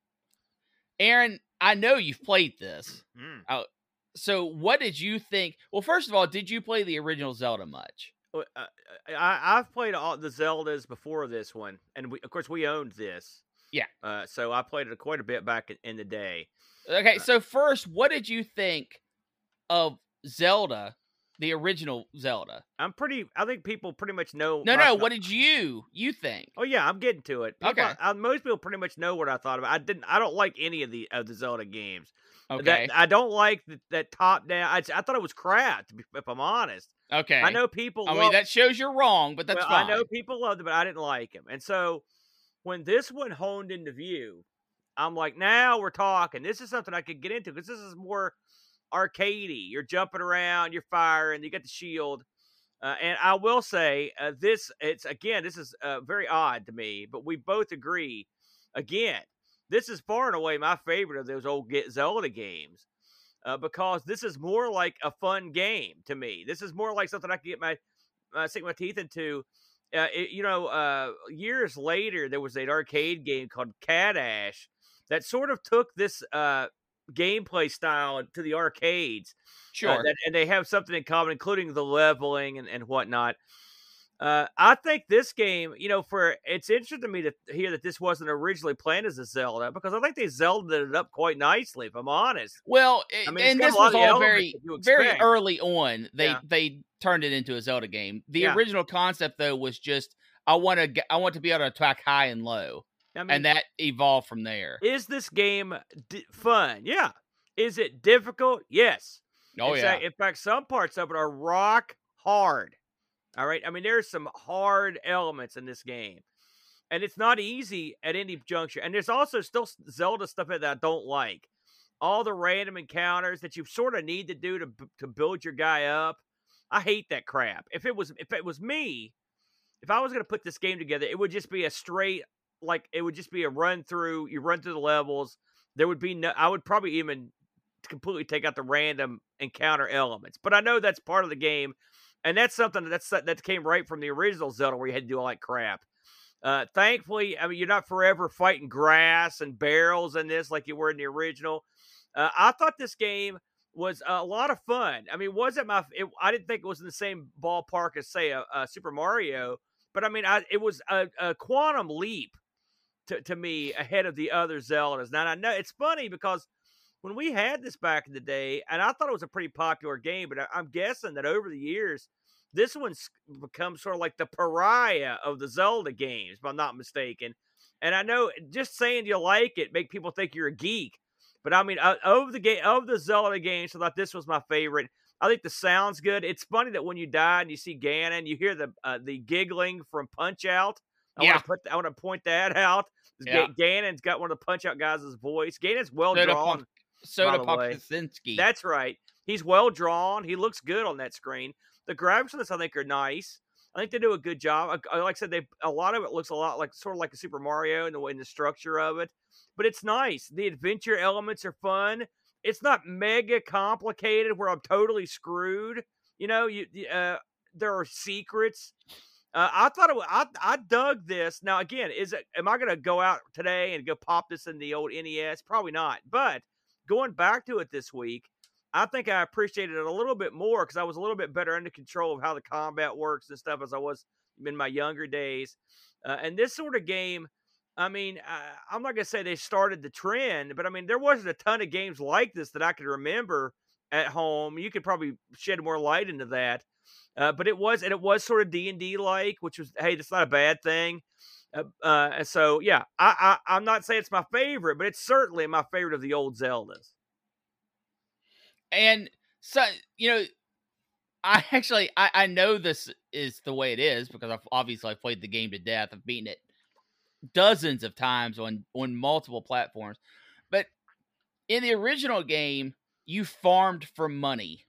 Aaron, I know you've played this. So what did you think? Well, first of all, did you play the original Zelda much? I've played all the Zeldas before this one, and of course we owned this. Yeah. So I played it quite a bit back in the day. Okay, so first, what did you think of Zelda, the original Zelda? I think people pretty much know. No. What did you think? Oh yeah, I'm getting to it. Okay. Most people pretty much know what I thought about. I don't like any of the Zelda games. Okay. I don't like that top down. I thought it was crap, if I'm honest. Okay. I know people. I mean, that shows you're wrong, but that's fine. I know people loved it, but I didn't like him. And so when this one honed into view, I'm like, now we're talking. This is something I could get into because this is more arcadey. You're jumping around, you're firing, you got the shield. And I will say, this is very odd to me, but we both agree. Again, this is far and away my favorite of those old Zelda games, because this is more like a fun game to me. This is more like something I can get sink my teeth into. Years later, there was an arcade game called Cat Ash that sort of took this gameplay style to the arcades. Sure. And they have something in common, including the leveling and whatnot. I think this game, it's interesting to me to hear that this wasn't originally planned as a Zelda because I think they Zelda'd it up quite nicely, if I'm honest. Well, I mean, it's and got a this lot of was the all elements very, that you very expect. early on. Yeah. They turned it into a Zelda game. The Yeah. original concept, though, was just I want to be able to attack high and low, I mean, and that evolved from there. is this game fun? Yeah. Is it difficult? Yes. Oh yeah, In fact, some parts of it are rock hard. All right. I mean, there's some hard elements in this game, and it's not easy at any juncture. And there's also still Zelda stuff that I don't like. All the random encounters that you sort of need to do to build your guy up. I hate that crap. If it was me, if I was going to put this game together, it would just be a straight it would just be a run through. You run through the levels. There would be no. I would probably even completely take out the random encounter elements. But I know that's part of the game, and that's something that came right from the original Zelda, where you had to do all that crap. Thankfully, I mean, you're not forever fighting grass and barrels in this like you were in the original. I thought this game was a lot of fun. I mean, I didn't think it was in the same ballpark as, say, a Super Mario, but I mean, it was a quantum leap to me ahead of the other Zeldas. Now, I know it's funny because when we had this back in the day, and I thought it was a pretty popular game, but I'm guessing that over the years, this one's become sort of like the pariah of the Zelda games, if I'm not mistaken. And I know just saying you like it make people think you're a geek, but I mean, of the Zelda games, I thought this was my favorite. I think the sound's good. It's funny that when you die and you see Ganon, you hear the giggling from Punch Out. I want to point that out. Yeah. Ganon's got one of the Punch Out guys' voice. Ganon's well drawn. Soda Pop Kaczynski. That's right. He's well drawn. He looks good on that screen. The graphics on this, I think, are nice. I think they do a good job. Like I said, a lot of it looks a lot like sort of like a Super Mario in the structure of it, but it's nice. The adventure elements are fun. It's not mega complicated where I'm totally screwed. There are secrets. I thought I dug this. Now again, am I going to go out today and go pop this in the old NES? Probably not. But going back to it this week, I think I appreciated it a little bit more because I was a little bit better under control of how the combat works and stuff as I was in my younger days. And this sort of game, I mean, I'm not going to say they started the trend, but I mean, there wasn't a ton of games like this that I could remember at home. You could probably shed more light into that. But it was sort of D&D like, which was, hey, that's not a bad thing. And so, yeah, I'm not saying it's my favorite, but it's certainly my favorite of the old Zeldas. And so, I know this is the way it is because I've played the game to death. I've beaten it dozens of times on multiple platforms. But in the original game, you farmed for money.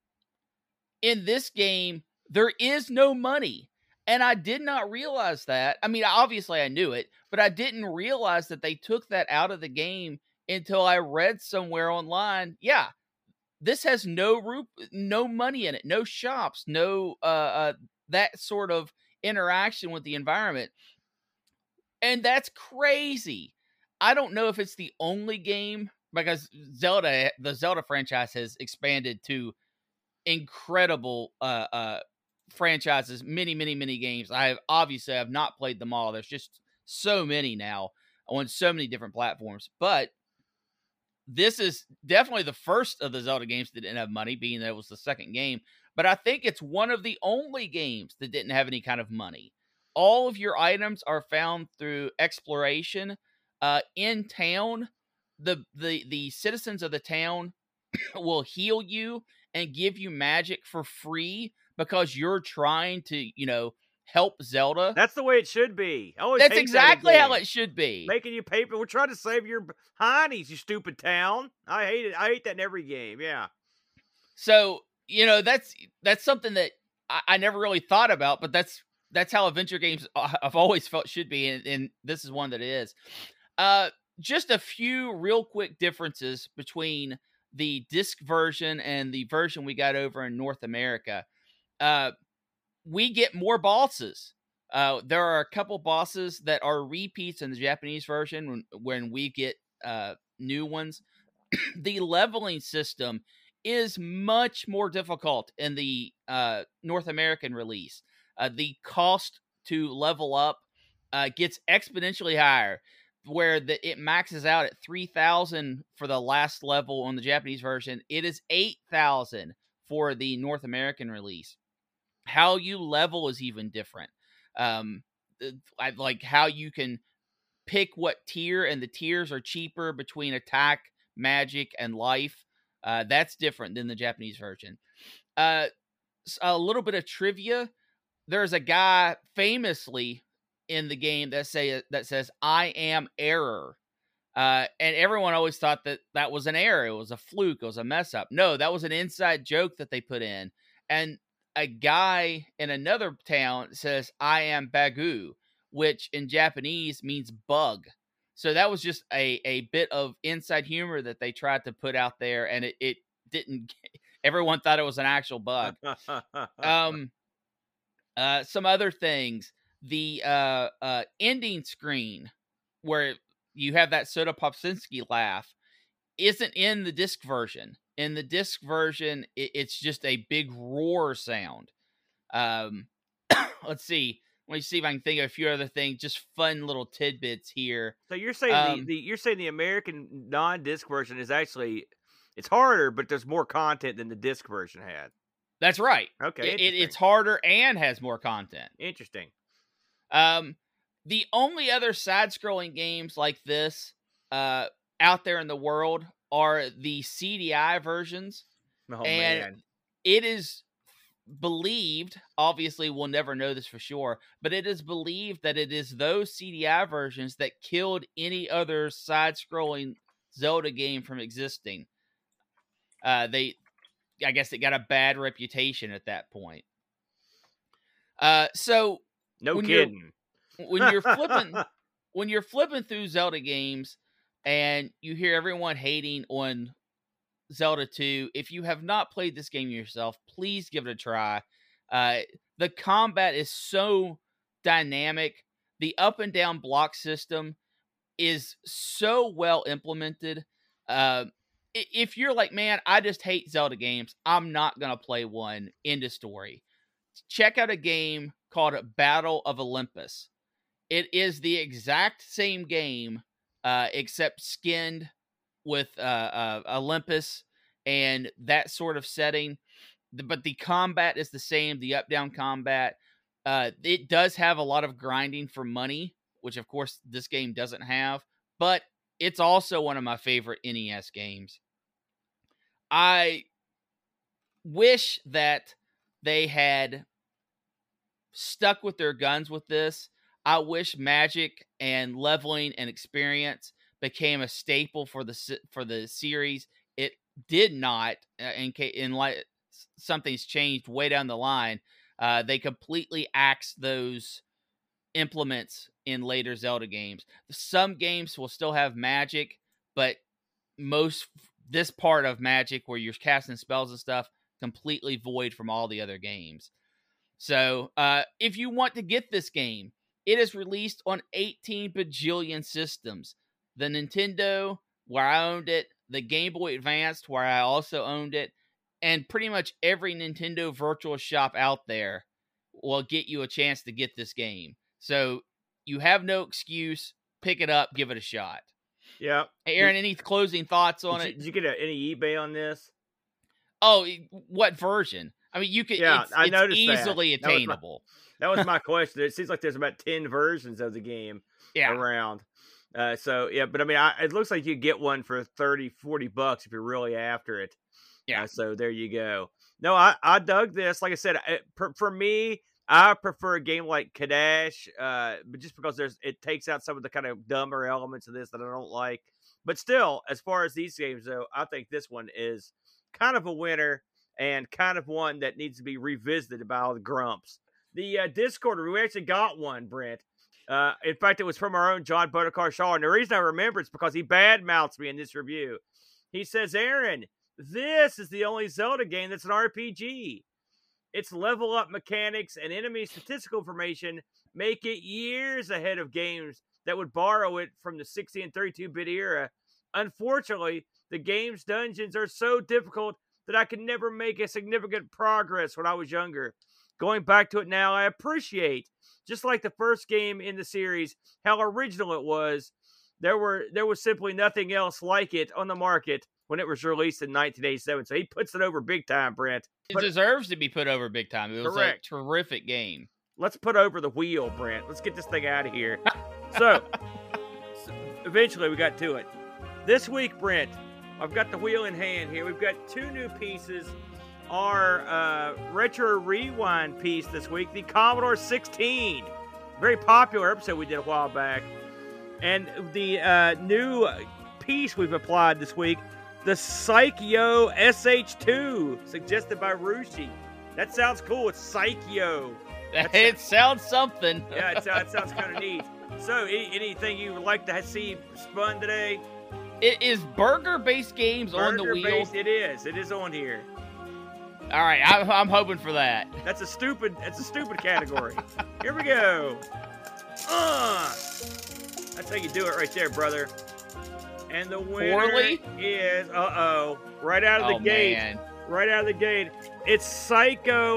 In this game, there is no money. And I did not realize that. I mean, obviously I knew it, but I didn't realize that they took that out of the game until I read somewhere online. Yeah, this has no money in it, no shops, no that sort of interaction with the environment. And that's crazy. I don't know if it's the only game because the Zelda franchise has expanded to incredible franchises, many games. I have not played them all. There's just so many now on so many different platforms. But this is definitely the first of the Zelda games that didn't have money, being that it was the second game. But I think it's one of the only games that didn't have any kind of money. All of your items are found through exploration. In town, the citizens of the town will heal you and give you magic for free because you're trying to, help Zelda. That's the way it should be. That's exactly how it should be. Making you pay for. We're trying to save your heinies, you stupid town. I hate it. I hate that in every game. Yeah. So, that's something that I never really thought about, but that's how adventure games I've always felt should be, and this is one that it is. Just a few real quick differences between the disc version and the version we got over in North America. We get more bosses. There are a couple bosses that are repeats in the Japanese version when we get new ones. The leveling system is much more difficult in the North American release. the cost to level up gets exponentially higher, where it maxes out at 3,000 for the last level on the Japanese version. It is 8,000 for the North American release. How you level is even different. I like how you can pick what tier, and the tiers are cheaper between attack, magic, and life. That's different than the Japanese version. A little bit of trivia. There's a guy famously in the game that says, "I am error." And everyone always thought that was an error. It was a fluke. It was a mess up. No, that was an inside joke that they put in. And a guy in another town says, "I am Bagu," which in Japanese means bug. So that was just a bit of inside humor that they tried to put out there, and it didn't. Everyone thought it was an actual bug. Some other things. The ending screen where you have that Soda Popsinski laugh isn't in the disc version. In the disc version, it's just a big roar sound. Let's see. Let me see if I can think of a few other things. Just fun little tidbits here. So you're saying you're saying the American non-disc version is actually, it's harder, but there's more content than the disc version had. That's right. Okay, it's harder and has more content. Interesting. The only other side-scrolling games like this out there in the world are the CDI versions. Oh, and man. It is believed, obviously we'll never know this for sure, but it is believed that it is those CDI versions that killed any other side-scrolling Zelda game from existing. I guess it got a bad reputation at that point. So no kidding. When you're flipping through Zelda games and you hear everyone hating on Zelda 2, if you have not played this game yourself, please give it a try. The combat is so dynamic. The up and down block system is so well implemented. If you're like, man, I just hate Zelda games, I'm not going to play one. End of story. Check out a game called Battle of Olympus. It is the exact same game, except skinned with Olympus and that sort of setting. But the combat is the same, the up-down combat. It does have a lot of grinding for money, which, of course, this game doesn't have. But it's also one of my favorite NES games. I wish that they had stuck with their guns with this. I wish magic and leveling and experience became a staple for the series. It did not. In like something's changed way down the line. They completely axed those implements in later Zelda games. Some games will still have magic, but this part of magic where you're casting spells and stuff completely void from all the other games. So if you want to get this game, it is released on 18 bajillion systems. The Nintendo, where I owned it, the Game Boy Advance, where I also owned it, and pretty much every Nintendo Virtual Shop out there will get you a chance to get this game. So you have no excuse. Pick it up. Give it a shot. Yeah. Hey, Aaron, any closing thoughts on it? Did you get any eBay on this? Oh, what version? I mean, you could. Yeah, I noticed easily attainable. That was my question. It seems like there's about 10 versions of the game around. So, yeah, but I mean, it looks like you get one for $30-$40 if you're really after it. Yeah. So there you go. No, I dug this. Like I said, for me, I prefer a game like Kadash, but just because it takes out some of the kind of dumber elements of this that I don't like. But still, as far as these games, though, I think this one is kind of a winner and kind of one that needs to be revisited by all the grumps. The Discord, we actually got one, Brent. In fact, it was from our own John Bodekar Shaw. And the reason I remember it's because he badmouths me in this review. He says, Aaron, this is the only Zelda game that's an RPG. Its level up mechanics and enemy statistical information make it years ahead of games that would borrow it from the 60 and 32-bit era. Unfortunately, the game's dungeons are so difficult that I could never make a significant progress when I was younger. Going back to it now, I appreciate, just like the first game in the series, how original it was. There was simply nothing else like it on the market when it was released in 1987. So he puts it over big time, Brent. It deserves to be put over big time. It was Correct. a terrific game. Let's put over the wheel, Brent. Let's get this thing out of here. So eventually we got to it. This week, Brent, I've got the wheel in hand here. We've got two new pieces. Our retro rewind piece this week, the Commodore 16. Very popular episode we did a while back. And the new piece we've applied this week, the Psycho SH2, suggested by Rushi. That sounds cool. It's Psycho. It sounds something. Yeah, it sounds kind of neat. So, anything you would like to see spun today? It is burger-based games on the wheel. Burger-based, it is. It is on here. All right, I'm hoping for that. That's a stupid category. Here we go. That's how you do it right there, brother. And the winner is, right out of the gate. Man. Right out of the gate, it's Psycho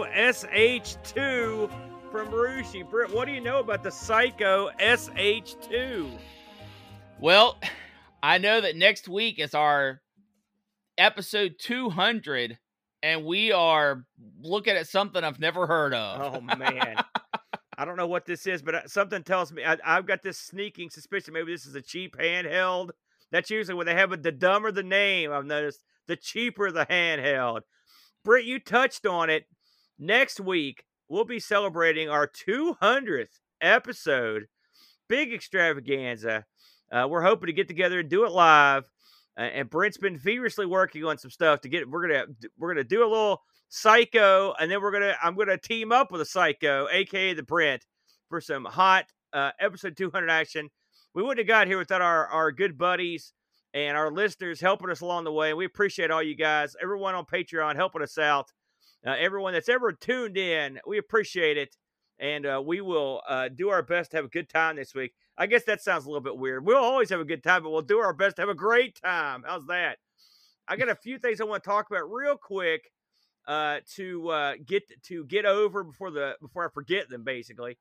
SH2 from Rushi. Britt, what do you know about the Psycho SH2? Well, I know that next week is our episode 200, and we are looking at something I've never heard of. Oh, man. I don't know what this is, but something tells me, I've got this sneaking suspicion maybe this is a cheap handheld. That's usually when they have the dumber the name, I've noticed, the cheaper the handheld. Britt, you touched on it. Next week, we'll be celebrating our 200th episode. Big extravaganza. We're hoping to get together and do it live. And Brent's been feverishly working on some stuff to get. We're gonna do a little Psycho, and then I'm gonna team up with a Psycho, aka the Brent, for some hot episode 200 action. We wouldn't have got here without our good buddies and our listeners helping us along the way. We appreciate all you guys, everyone on Patreon helping us out, everyone that's ever tuned in. We appreciate it, and we will do our best to have a good time this week. I guess that sounds a little bit weird. We'll always have a good time, but we'll do our best to have a great time. How's that? I got a few things I want to talk about real quick to get over before I forget them. Basically,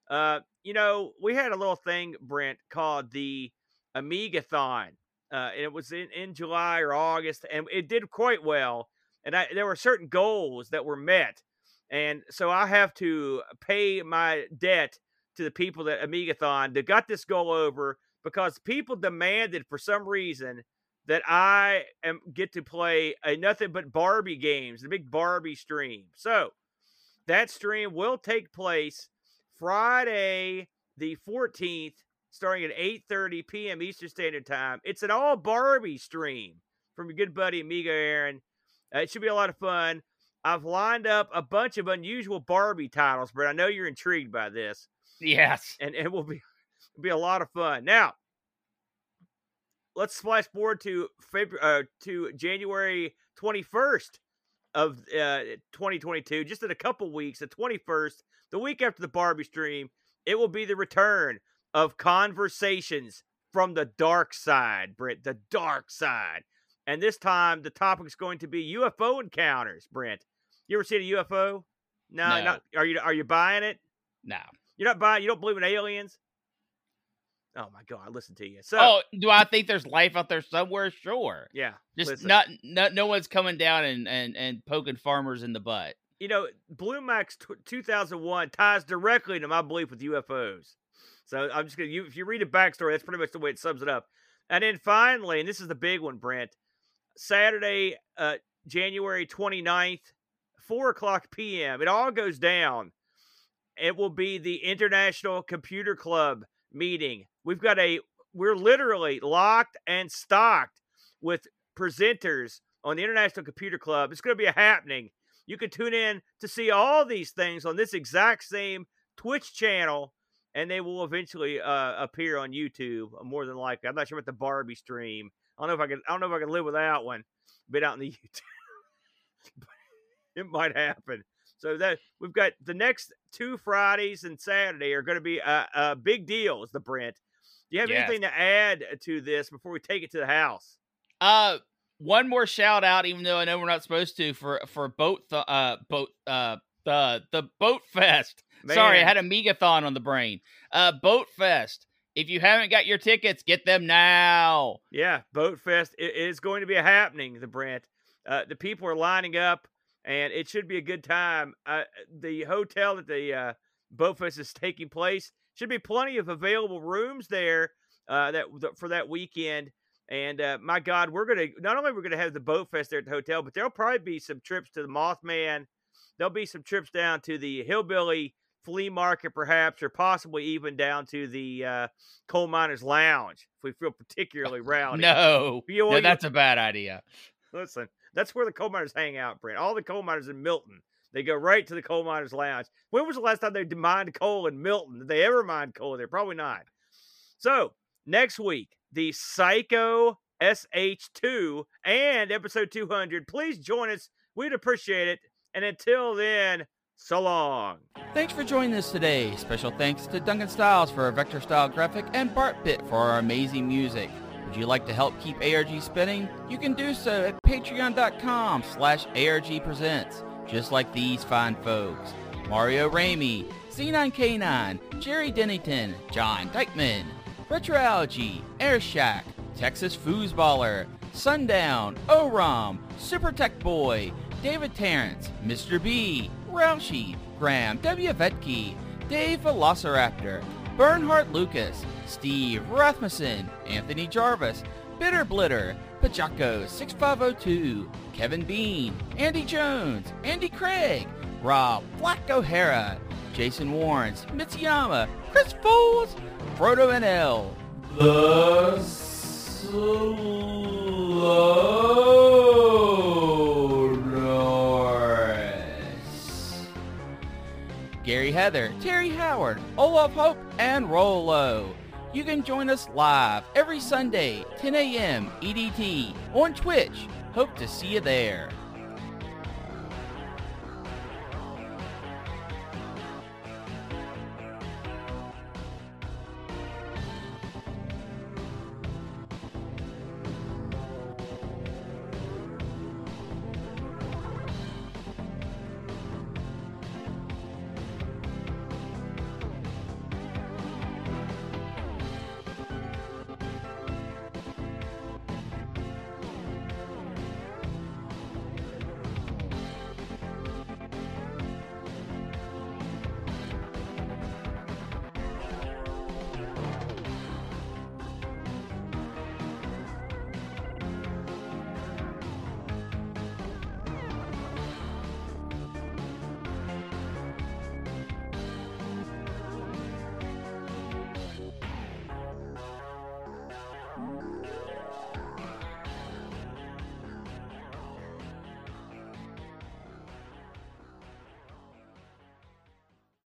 we had a little thing, Brent, called the Amigathon. And it was in July or August, and it did quite well. And there were certain goals that were met. And so I have to pay my debt to the people that Amigathon that got this goal over, because people demanded for some reason that I get to play a nothing but Barbie games, the big Barbie stream. So that stream will take place Friday the 14th, starting at 8:30 p.m. Eastern Standard Time. It's an all Barbie stream from your good buddy Amiga Aaron. It should be a lot of fun. I've lined up a bunch of unusual Barbie titles, but I know you're intrigued by this. Yes. And it will be a lot of fun. Now, let's splash forward to January 21st of 2022, just in a couple weeks, the 21st, the week after the Barbie stream. It will be the return of Conversations from the Dark Side, Brent, the Dark Side. And this time, the topic is going to be UFO encounters, Brent. You ever seen a UFO? No. Not. Are you buying it? No. You're not buying. You don't believe in aliens? Oh my God! Listen to you. So, do I think there's life out there somewhere? Sure. Yeah. Just no one's coming down and poking farmers in the butt. Blue Max 2001 ties directly to my belief with UFOs. So I'm just gonna. If you read the backstory, that's pretty much the way it sums it up. And then finally, and this is the big one, Brent. Saturday, January 29th, 4:00 p.m. It all goes down. It will be the International Computer Club meeting. We're literally locked and stocked with presenters on the International Computer Club. It's going to be a happening. You can tune in to see all these things on this exact same Twitch channel, and they will eventually appear on YouTube, more than likely. I'm not sure about the Barbie stream. I don't know if I can live without one. Been out in the YouTube. It might happen. So that we've got the next 2 Fridays and Saturday are going to be big deals, the Brent. Do you have anything to add to this before we take it to the house? One more shout out, even though I know we're not supposed to, for boat The Boat Fest. Man. Sorry, I had a Megathon on the brain. Boat Fest. If you haven't got your tickets, get them now. Yeah, Boat Fest is going to be a happening, Brent. The people are lining up, and it should be a good time. The hotel that the Boat Fest is taking place should be plenty of available rooms there for that weekend. And my God, not only we're gonna have the Boat Fest there at the hotel, but there'll probably be some trips to the Mothman. There'll be some trips down to the Hillbilly Flea Market, perhaps, or possibly even down to the Coal Miners Lounge if we feel particularly rowdy. No, that's a bad idea. Listen, that's where the coal miners hang out, Brent. All the coal miners in Milton, they go right to the Coal Miners Lounge. When was the last time they mined coal in Milton? Did they ever mine coal there? Probably not. So next week, the Psycho SH2 and episode 200. Please join us. We'd appreciate it. And until then, so long. Thanks for joining us today. Special thanks to Duncan Styles for our vector style graphic and Bart Pitt for our amazing music. Would you like to help keep ARG spinning? You can do so at patreon.com/ARGpresents. Just like these fine folks. Mario Ramey, C9K9, Jerry Dennington, John Dykeman, Retroalgy, Airshack, Texas Foosballer, Sundown, Oram, Super Tech Boy, David Terrence, Mr. B, Roushie, Graham W. Vetke, Dave Velociraptor, Bernhard Lucas, Steve Rasmussen, Anthony Jarvis, Bitter Blitter, Pajaco 6502, Kevin Bean, Andy Jones, Andy Craig, Rob Black O'Hara, Jason Warrens, Mitsuyama, Chris Foles, Frodo NL, The Slowdorers, Gary Heather, Terry Howard, Olaf Hope, and Rolo. You can join us live every Sunday, 10 a.m. EDT on Twitch. Hope to see you there.